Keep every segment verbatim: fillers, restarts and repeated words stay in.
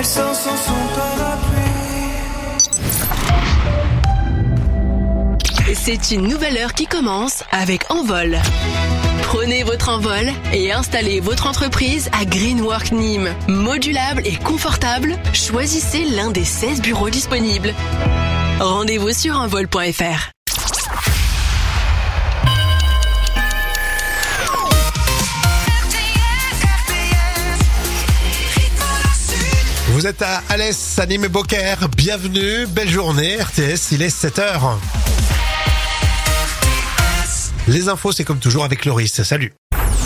Elle sort sans son parapluie. C'est une nouvelle heure qui commence avec Envol. Prenez votre envol et installez votre entreprise à Greenwork Nîmes. Modulable et confortable, choisissez l'un des seize bureaux disponibles. Rendez-vous sur envol point f r. Vous êtes à Alès, à Nîmes et Beaucaire. Bienvenue, belle journée. R T S, il est sept heures. Les infos, c'est comme toujours avec Loris. Salut.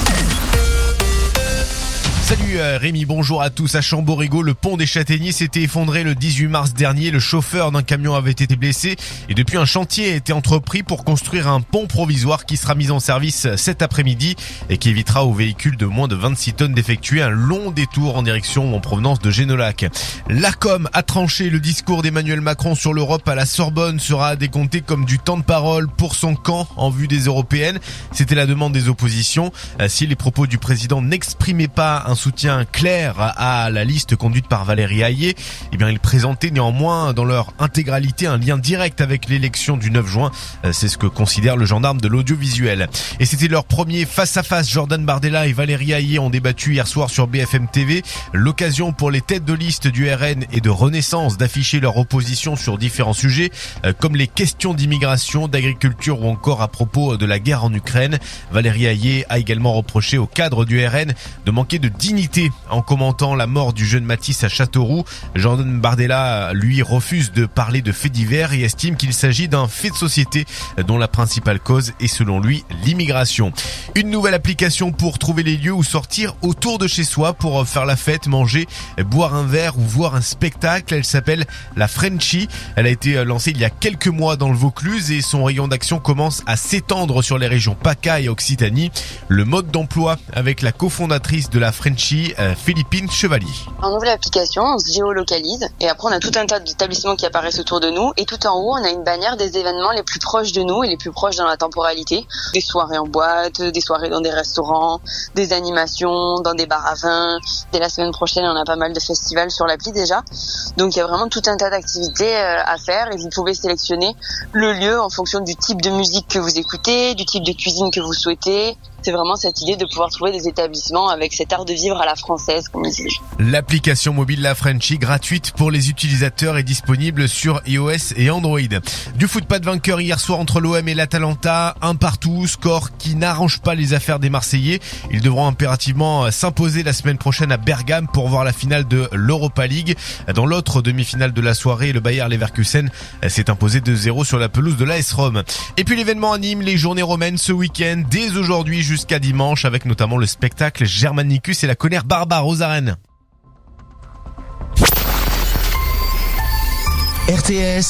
Salut Rémi, bonjour à tous. À Chamborigo, le pont des Châtaigniers s'était effondré le dix-huit mars dernier. Le chauffeur d'un camion avait été blessé et depuis un chantier a été entrepris pour construire un pont provisoire qui sera mis en service cet après-midi et qui évitera aux véhicules de moins de vingt-six tonnes d'effectuer un long détour en direction ou en provenance de Génolac. L'Arcom a tranché. Le discours d'Emmanuel Macron sur l'Europe à la Sorbonne sera décompté comme du temps de parole pour son camp en vue des européennes. C'était la demande des oppositions. Si les propos du président n'exprimaient pas un soutien clair à la liste conduite par Valérie Hayé, eh bien ils présentaient néanmoins dans leur intégralité un lien direct avec l'élection du neuf juin. C'est ce que considère le gendarme de l'audiovisuel. Et c'était leur premier face-à-face. Jordan Bardella et Valérie Hayé ont débattu hier soir sur B F M T V. L'occasion pour les têtes de liste du R N et de Renaissance d'afficher leur opposition sur différents sujets, comme les questions d'immigration, d'agriculture ou encore à propos de la guerre en Ukraine. Valérie Hayé a également reproché au cadre du R N de manquer de dignité en commentant la mort du jeune Mathis à Châteauroux. Jordan Bardella, lui, refuse de parler de faits divers et estime qu'il s'agit d'un fait de société dont la principale cause est selon lui l'immigration. Une nouvelle application pour trouver les lieux où sortir autour de chez soi pour faire la fête, manger, boire un verre ou voir un spectacle. Elle s'appelle la Frenchie. Elle a été lancée il y a quelques mois dans le Vaucluse et son rayon d'action commence à s'étendre sur les régions PACA et Occitanie. Le mode d'emploi avec la cofondatrice de la Frenchie, Philippine Chevalier. On ouvre l'application, on se géolocalise et après on a tout un tas d'établissements qui apparaissent autour de nous et tout en haut on a une bannière des événements les plus proches de nous et les plus proches dans la temporalité. Des soirées en boîte, des soirées dans des restaurants, des animations, dans des bars à vin. Dès la semaine prochaine on a pas mal de festivals sur l'appli déjà. Donc il y a vraiment tout un tas d'activités à faire et vous pouvez sélectionner le lieu en fonction du type de musique que vous écoutez, du type de cuisine que vous souhaitez. C'est vraiment cette idée de pouvoir trouver des établissements avec cet art de vivre à la française, comme on dit. L'application mobile La Frenchie, gratuite pour les utilisateurs, est disponible sur iOS et Android. Du foot, pas de vainqueur hier soir entre l'O M et l'Atalanta. Un partout, score qui n'arrange pas les affaires des Marseillais. Ils devront impérativement s'imposer la semaine prochaine à Bergame pour voir la finale de l'Europa League. Dans l'autre demi-finale de la soirée, le Bayer Leverkusen s'est imposé deux zéro sur la pelouse de l'A S Rome. Et puis l'événement anime les journées romaines ce week-end, dès aujourd'hui jusqu'à dimanche, avec notamment le spectacle Germanicus et la colère barbare aux arènes. R T S